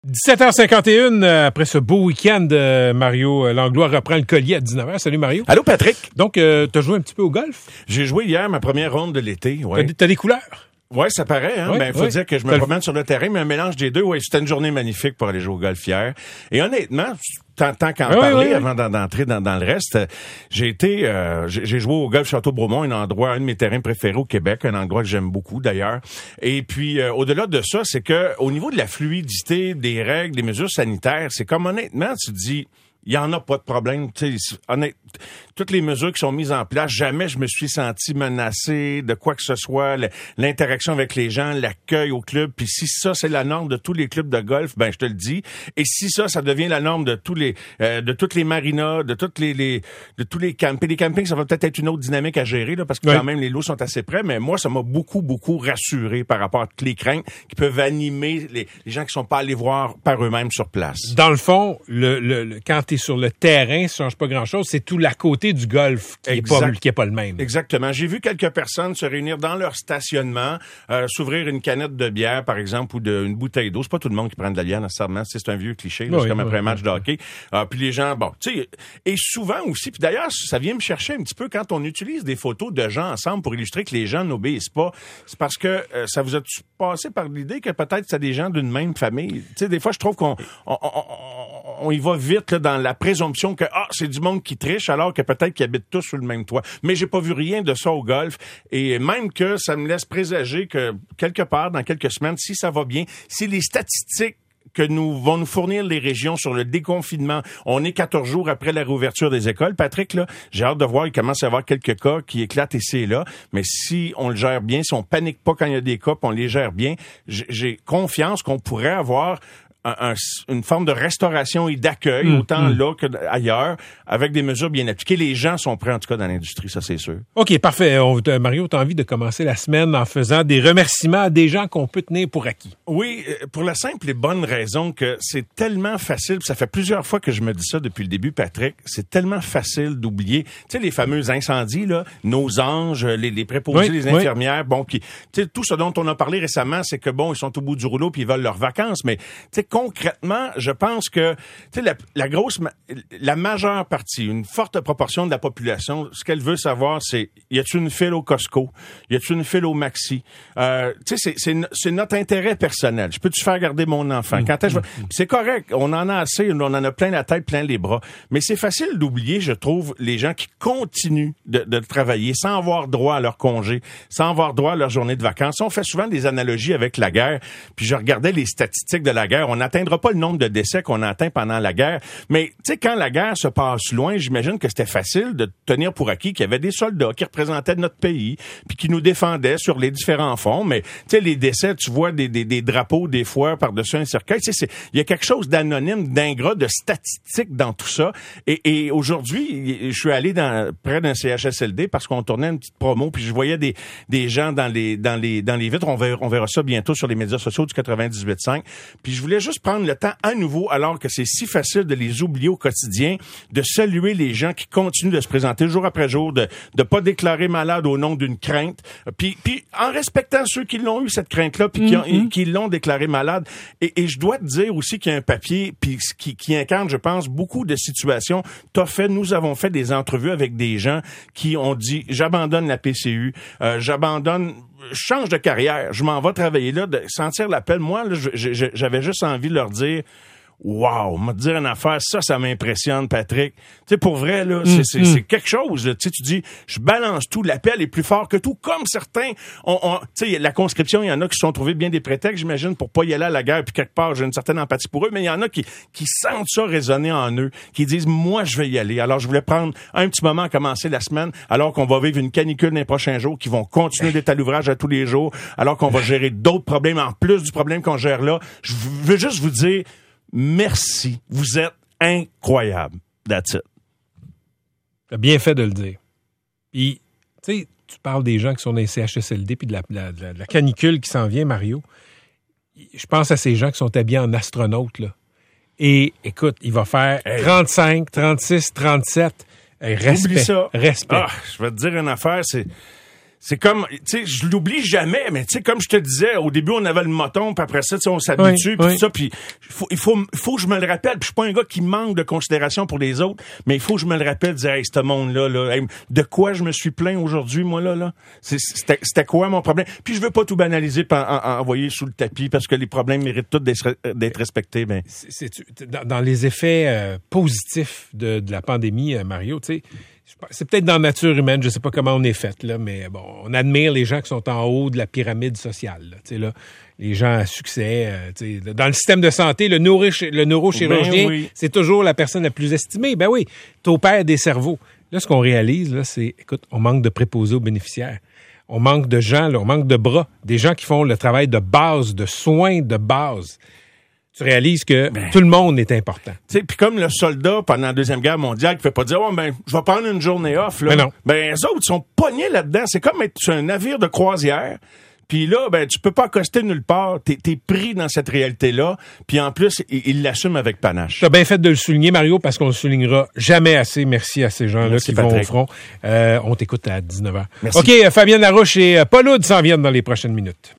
17h51, après ce beau week-end, Mario Langlois reprend le collier à 19h. Salut Mario. Allô Patrick. Donc, t'as joué un petit peu au golf? J'ai joué hier ma première ronde de l'été. Ouais. T'as des couleurs? Ouais, ça paraît, hein. Ouais, Faut dire que je me promène sur le terrain, mais un mélange des deux. Ouais, c'était une journée magnifique pour aller jouer au golf hier. Et honnêtement, tant qu'en parler avant d'entrer dans le reste, j'ai joué au golf Château-Bromont, un de mes terrains préférés au Québec, un endroit que j'aime beaucoup d'ailleurs. Et puis, au-delà de ça, c'est que au niveau de la fluidité, des règles, des mesures sanitaires, c'est comme honnêtement, tu te dis, il y en a pas de problème. Tu sais, toutes les mesures qui sont mises en place, jamais je me suis senti menacé de quoi que ce soit, l'interaction avec les gens, l'accueil au club. Puis si ça c'est la norme de tous les clubs de golf, ben je te le dis. Et si ça devient la norme de tous les de toutes les marinas, de tous les campings. Les campings, ça va peut-être être une autre dynamique à gérer là, parce que quand même les lots sont assez près. Mais moi, ça m'a beaucoup rassuré par rapport à toutes les craintes qui peuvent animer les gens qui sont pas allés voir par eux-mêmes sur place. Dans le fond, quand t'es sur le terrain, ça change pas grand-chose. C'est tout l'à côté du golf qui est pas le même. Exactement. J'ai vu quelques personnes se réunir dans leur stationnement, s'ouvrir une canette de bière, par exemple, ou une bouteille d'eau. C'est pas tout le monde qui prend de la bière, nécessairement. C'est un vieux cliché. Là, c'est comme après un match de hockey. Puis les gens, bon, tu sais, et souvent aussi, puis d'ailleurs, ça vient me chercher un petit peu quand on utilise des photos de gens ensemble pour illustrer que les gens n'obéissent pas. C'est parce que ça vous a passé par l'idée que peut-être c'est des gens d'une même famille. Tu sais, des fois, je trouve qu'on y va vite là, dans la présomption que c'est du monde qui triche alors que peut-être qu'ils habitent tous sous le même toit. Mais j'ai pas vu rien de ça au golf et même que ça me laisse présager que quelque part dans quelques semaines, si ça va bien, si les statistiques que vont nous fournir les régions sur le déconfinement. On est 14 jours après la réouverture des écoles. Patrick, là, j'ai hâte de voir, il commence à y avoir quelques cas qui éclatent ici et là. Mais si on le gère bien, si on panique pas quand il y a des cas, puis on les gère bien, j'ai confiance qu'on pourrait avoir une forme de restauration et d'accueil, autant là que ailleurs, avec des mesures bien appliquées. Les gens sont prêts, en tout cas, dans l'industrie, ça, c'est sûr. OK, parfait. Mario, t'as envie de commencer la semaine en faisant des remerciements à des gens qu'on peut tenir pour acquis. Oui, pour la simple et bonne raison que c'est tellement facile, ça fait plusieurs fois que je me dis ça depuis le début, Patrick, c'est tellement facile d'oublier, tu sais, les fameux incendies, là, nos anges, les préposés, les infirmières, bon, qui, tu sais, tout ce dont on a parlé récemment, c'est que bon, ils sont au bout du rouleau puis ils veulent leurs vacances, mais, tu sais, concrètement, je pense que la majeure partie, une forte proportion de la population, ce qu'elle veut savoir, c'est y a-t-il une file au Costco, y a-t-il une file au Maxi, tu sais, c'est notre intérêt personnel. Je peux-tu faire garder mon enfant? Quand c'est correct, on en a assez, on en a plein la tête, plein les bras, mais c'est facile d'oublier, je trouve, les gens qui continuent de travailler sans avoir droit à leur congé, sans avoir droit à leur journée de vacances. On fait souvent des analogies avec la guerre, puis je regardais les statistiques de la guerre. On n'atteindra pas le nombre de décès qu'on a atteint pendant la guerre. Mais, tu sais, quand la guerre se passe loin, j'imagine que c'était facile de tenir pour acquis qu'il y avait des soldats qui représentaient notre pays, puis qui nous défendaient sur les différents fronts. Mais, tu sais, les décès, tu vois des drapeaux, des fois, par-dessus un cercueil. Tu sais, il y a quelque chose d'anonyme, d'ingrat, de statistique dans tout ça. Et aujourd'hui, je suis allé près d'un CHSLD parce qu'on tournait une petite promo, puis je voyais des gens dans les vitres. On verra ça bientôt sur les médias sociaux du 98.5. Puis je voulais juste prendre le temps à nouveau, alors que c'est si facile de les oublier au quotidien, de saluer les gens qui continuent de se présenter jour après jour, de pas déclarer malade au nom d'une crainte, puis en respectant ceux qui l'ont eu, cette crainte-là, puis qui l'ont déclaré malade. Et je dois te dire aussi qu'il y a un papier puis qui incarne, je pense, beaucoup de situations. Nous avons fait des entrevues avec des gens qui ont dit, j'abandonne la PCU, je change de carrière, je m'en vais travailler là, de sentir l'appel. Moi, là, j'avais juste envie de leur dire, wow, me dire une affaire, ça m'impressionne, Patrick. Tu sais, pour vrai, là, c'est quelque chose. Tu sais, tu dis, je balance tout, l'appel est plus fort que tout, comme certains tu sais, la conscription, il y en a qui se sont trouvés bien des prétextes, j'imagine, pour pas y aller à la guerre, puis quelque part, j'ai une certaine empathie pour eux, mais il y en a qui sentent ça résonner en eux, qui disent, moi, je vais y aller. Alors, je voulais prendre un petit moment à commencer la semaine, alors qu'on va vivre une canicule dans les prochains jours, qui vont continuer d'être à l'ouvrage à tous les jours, alors qu'on va gérer d'autres problèmes, en plus du problème qu'on gère là. Je veux juste vous dire, merci. Vous êtes incroyable. That's it. T'as bien fait de le dire. Puis, tu sais, tu parles des gens qui sont dans les CHSLD puis de la canicule qui s'en vient, Mario. Je pense à ces gens qui sont habillés en astronautes, là. Et, écoute, il va faire 35, 36, 37. Respect. Oublie ça. Respect. Je vais te dire une affaire, c'est comme, tu sais, je l'oublie jamais, mais tu sais, comme je te disais, au début, on avait le moton, puis après ça, tu sais, on s'habitue, puis tout ça, puis il faut que je me le rappelle, puis je suis pas un gars qui manque de considération pour les autres, mais il faut que je me le rappelle, dire, hey, ce monde-là, là, hey, de quoi je me suis plaint aujourd'hui, moi, là? C'était quoi mon problème? Puis je veux pas tout banaliser puis envoyer sous le tapis, parce que les problèmes méritent tous d'être respectés, ben. Dans les effets positifs de la pandémie, Mario, tu sais, c'est peut-être dans la nature humaine, je sais pas comment on est fait, là, mais bon, on admire les gens qui sont en haut de la pyramide sociale, là, tu sais, là, les gens à succès, tu sais, dans le système de santé, le neurochirurgien, c'est toujours la personne la plus estimée. Ben oui, t'opères des cerveaux. Là, ce qu'on réalise, là, c'est, écoute, on manque de préposés aux bénéficiaires. On manque de gens, là, on manque de bras, des gens qui font le travail de base, de soins de base. Tu réalises que tout le monde est important. Tu sais, puis comme le soldat pendant la Deuxième Guerre mondiale qui fait pas dire « Oh, ben, je vais prendre une journée off. » là. Mais non. Ben, eux autres sont pognés là-dedans. C'est comme être sur un navire de croisière. Puis là, ben, tu peux pas accoster nulle part. T'es pris dans cette réalité-là. Puis en plus, il l'assume avec panache. Tu as bien fait de le souligner, Mario, parce qu'on le soulignera jamais assez. Merci à ces gens-là qui vont au front. On t'écoute à 19h. Merci. OK, Fabienne Larouche et Paul Oud s'en viennent dans les prochaines minutes.